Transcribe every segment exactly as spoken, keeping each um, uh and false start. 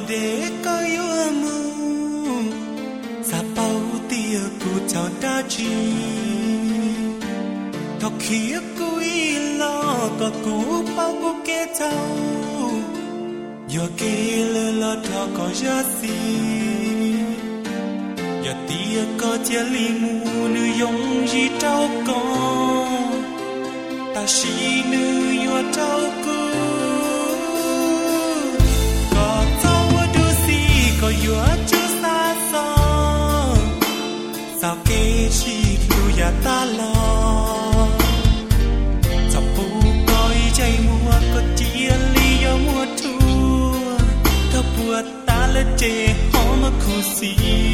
để có yêu mưu sa bao tia cu chào đã chi thọc khía cu y lo có cu bao cu kê chào yo kê lơ lo thọ có giá gì yo tia có chia li mu nữ yong gì trao con ta chỉ nữ yo trao cu có yếu chú xa xó sao kê chỉ lưu ya ta lo sao bù coi chạy mua có chia ly yo mua thua thao buộc ta lỡ chê họ mà khu xì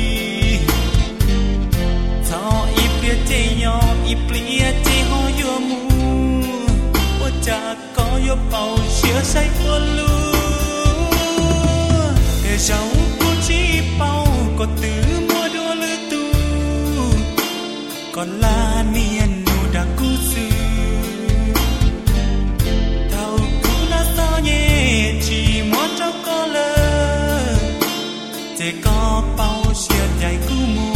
sao ít biết chê nhỏ ít biết chê họ yo mua ô cha có yo bao chia say ô lu để giàu bao có từ mua đua lư tu còn là niên nụ đã cú sư thầu cú đã sao nhẹ chỉ muốn cho có lơ chỉ có bao chia dài cú mù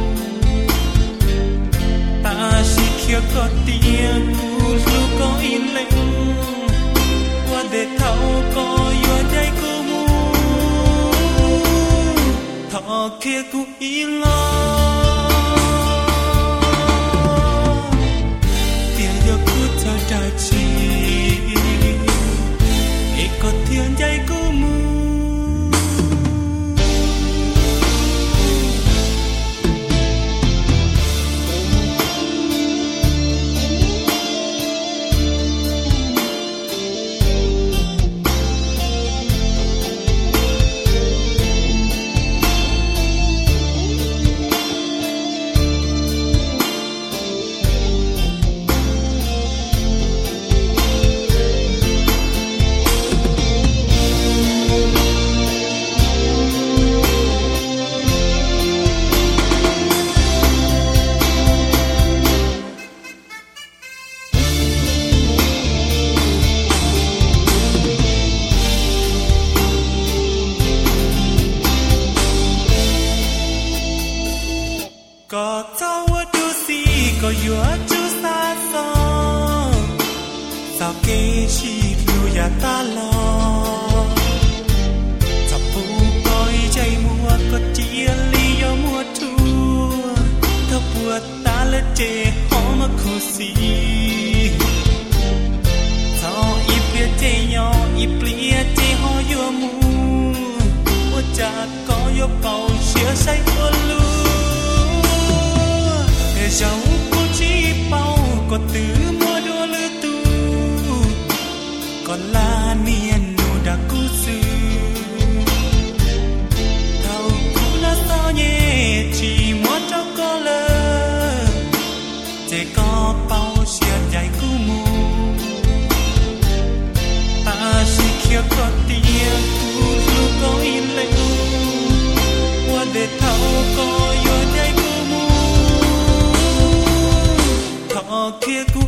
ta chỉ kia có tiền cú lu có in lệnh qua để thầu có yêu dài cú thọ kia cu y lo tiền yo cu cho ta chi e có tiền dây cu mu có cháu đu xì có yếu chú xa xó sao kê chỉ lưu ya ta lo sao bù coi chạy mua có chia ly yo mua thua thao buộc ta lỡ chê họ mà khu xì sao ít biết chê nhỏ ít biết chê họ yo mu ô cha có yo bao chia say ô lu dẫu cô chỉ bao có từ mua đua lư tu còn là niên nụ đã cú sư thầu cú đã sao nhẹ chỉ muốn cho có lơ chỉ có bao chia dài cú mù ta chỉ kia có tiền cú lu có in lệnh qua để thầu có yo dài cú kia cu